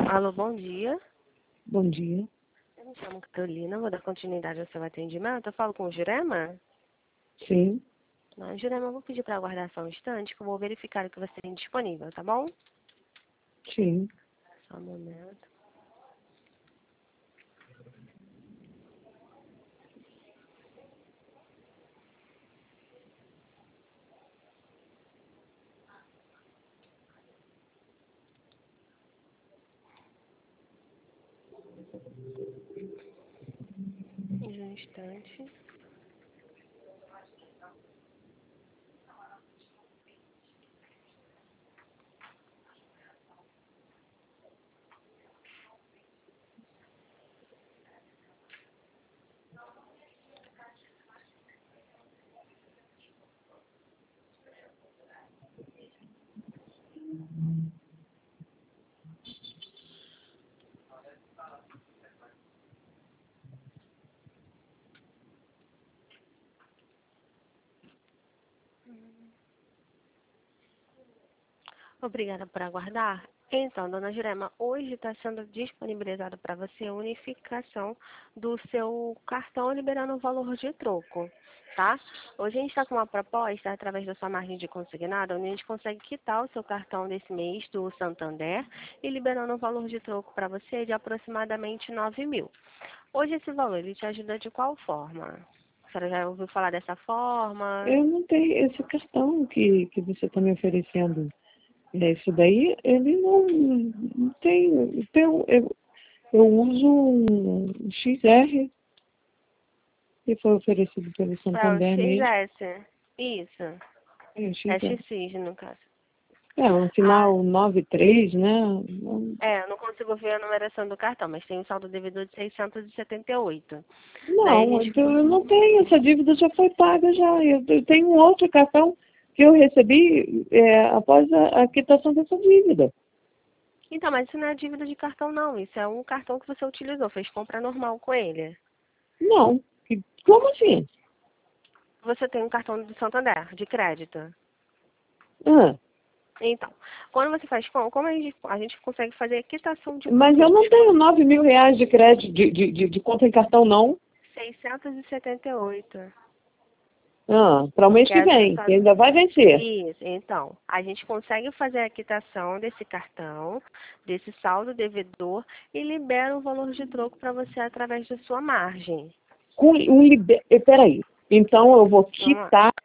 Alô, bom dia. Bom dia. Eu me chamo Carolina, vou dar continuidade ao seu atendimento. Eu falo com o Jurema? Sim. Não, Jurema, eu vou pedir para aguardar só um instante, que eu vou verificar o que você tem disponível, tá bom? Sim. Só um momento. Um instante. Obrigada por aguardar. Então, dona Jurema, hoje está sendo disponibilizado para você a unificação do seu cartão liberando o valor de troco, tá? Hoje a gente está com uma proposta, através da sua margem de consignado, onde a gente consegue quitar o seu cartão desse mês do Santander e liberando um valor de troco para você de aproximadamente 9.000. Hoje esse valor, ele te ajuda de qual forma? A senhora já ouviu falar dessa forma? Eu não tenho esse cartão que você está me oferecendo. Esse daí, ele não tem. Eu uso um XR que foi oferecido pelo É o Santander mesmo. XS. Isso. É, o É XR. XX, no caso. É, um Ah, final 93, né? eu não consigo ver a numeração do cartão, mas tem um saldo devedor de 678. Daí a Não, gente... eu não tenho. Essa dívida já foi paga já. Eu tenho um outro cartão que eu recebi após a quitação dessa dívida. Então, mas isso não é dívida de cartão, não. Isso é um cartão que você utilizou, fez compra normal com ele. Não. Como assim? Você tem um cartão do Santander, de crédito. Ah, Então, quando você faz compra, como a gente consegue fazer quitação de mas eu produtos? não tenho 9.000 reais de crédito de conta em cartão, não. 678. Para o mês Que que é do vem, que ainda vai vencer. Isso, então, a gente consegue fazer a quitação desse cartão, desse saldo devedor e libera o valor de troco para você através da sua margem. Peraí. Então eu vou Vamos lá. quitar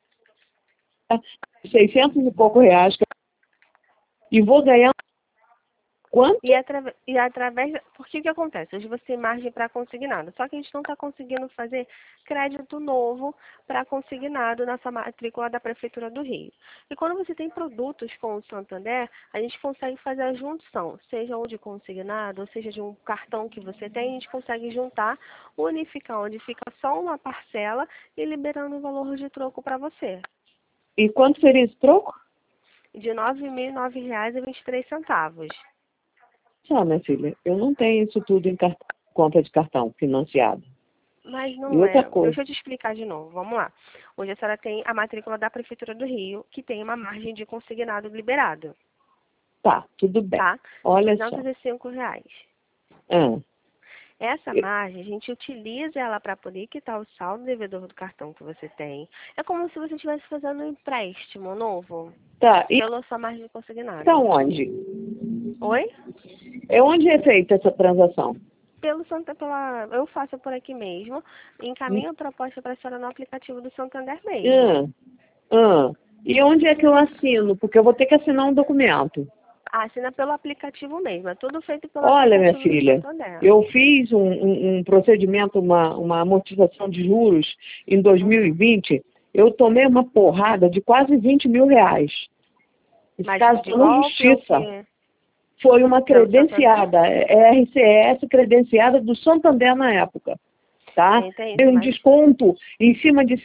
600 e pouco reais e vou ganhar quanto? E através. Por que acontece? Hoje você tem margem para consignado, só que a gente não está conseguindo fazer crédito novo para consignado nessa matrícula da Prefeitura do Rio. E quando você tem produtos com o Santander, a gente consegue fazer a junção, seja ou de consignado, ou seja de um cartão que você tem, a gente consegue juntar, unificar, onde fica só uma parcela e liberando o valor de troco para você. E quanto seria esse troco? De R$ 9.009,23. Minha filha, eu não tenho isso tudo em conta de cartão financiado. Mas E não outra é. coisa. Deixa eu te explicar de novo. Vamos lá. Hoje a senhora tem a matrícula da Prefeitura do Rio, que tem uma margem de consignado liberado, Tá, tudo bem. tá? De Olha só. R$ 205. Ah, Essa margem, a gente utiliza ela para poder quitar o saldo devedor do cartão que você tem. É como se você estivesse fazendo um empréstimo novo tá, e pela sua margem tá consignada. onde? Oi? É onde é feita essa transação? Eu faço por aqui mesmo. Encaminho a proposta para a senhora no aplicativo do Santander mesmo. Ah, ah. E onde é que eu assino? Porque eu vou ter que assinar um documento. Assina pelo aplicativo mesmo. É tudo feito pelo Olha, minha aplicativo do filha, Santander. eu fiz um procedimento, uma amortização de juros em Uhum. 2020. Eu tomei uma porrada de quase 20 mil reais. Esse Mas caso de está na golpe ou justiça. que? Foi uma Pelo Santander? credenciada, RCS credenciada do Santander na época. Tá? Entendi, Deu um mas... desconto em cima de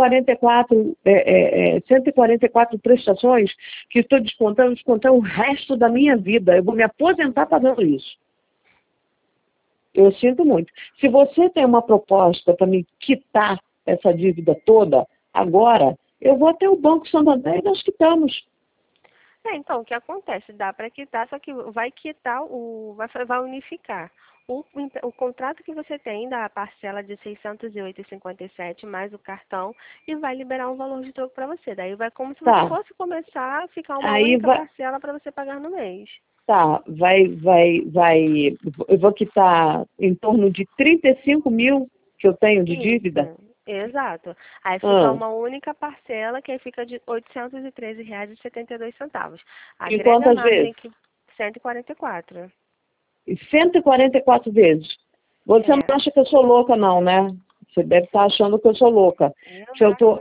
144 prestações que estou descontando o resto da minha vida. Eu vou me aposentar pagando isso. Eu sinto muito. Se você tem uma proposta para me quitar essa dívida toda, agora, eu vou até o Banco Santander e nós quitamos. Então, o que acontece? Dá para quitar, só que vai quitar, vai unificar. O contrato que você tem da parcela de 608,57 mais o cartão e vai liberar um valor de troco para você. Daí vai como se você Tá. fosse começar a ficar uma Aí única vai, parcela para você pagar no mês. tá, eu vou quitar em torno de 35 mil que eu tenho de dívida? Isso, exato. Aí fica Ah, uma única parcela que aí fica de R$ 813,72. em Agrega quantas mais em vezes? que 144. E 144 vezes. Você não É. acha que eu sou louca, não, né? Você deve estar achando que eu sou louca. Eu Que acho.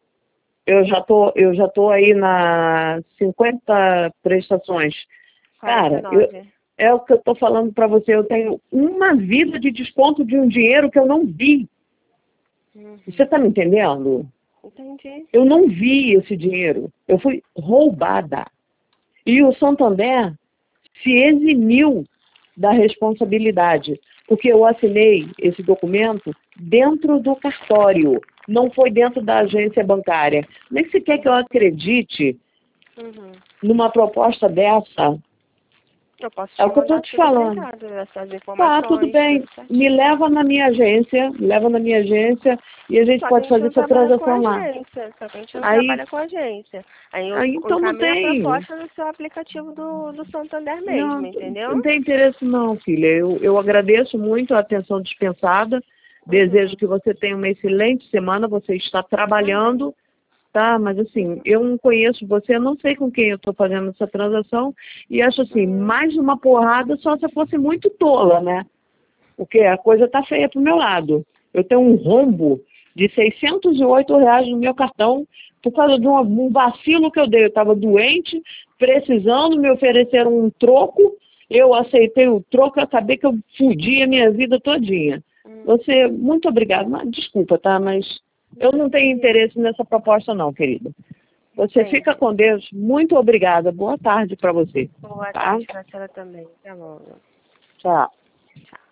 eu já tô aí na 50 prestações. Cara, 49. é o que eu estou falando para você. Eu tenho uma vida de desconto de um dinheiro que eu não vi. Você Uhum. está me entendendo? Entendi. Eu não vi esse dinheiro. Eu fui roubada. E o Santander se eximiu da responsabilidade, porque eu assinei esse documento dentro do cartório, não foi dentro da agência bancária. Nem se quer que eu acredite Uhum. numa proposta dessa. Eu posso É te o que eu estou mandar te tudo falando. printado, essas Tá, tudo informações, bem. tudo Me certinho. leva na minha agência, e a gente Só que a pode gente fazer não essa trabalha com transação lá. agência. Só que a gente não Aí, trabalha com agência. Aí eu então não encaminho a tem. proposta no seu aplicativo do Santander Não, mesmo, não entendeu? tem interesse não, filha. Eu agradeço muito a atenção dispensada. Desejo Uhum. que você tenha uma excelente semana. Você está Você também. trabalhando, tá? Mas assim, eu não conheço você, eu não sei com quem eu estou fazendo essa transação. E acho assim, Uhum. mais uma porrada só se eu fosse muito tola, né? Porque a coisa tá feia pro meu lado. Eu tenho um rombo de R$ 608 no meu cartão por causa de um vacilo que eu dei. Eu estava doente, precisando, me ofereceram um troco, eu aceitei o troco e acabei que eu fudi a minha vida todinha. Você, muito obrigada. Desculpa, tá? Mas eu não tenho Entendi. interesse nessa proposta não, querida. Você fica Entendi. com Deus. Muito obrigada. Boa tarde para você. Boa Tá? tarde para a senhora também. Tá bom. Tchau. Tchau.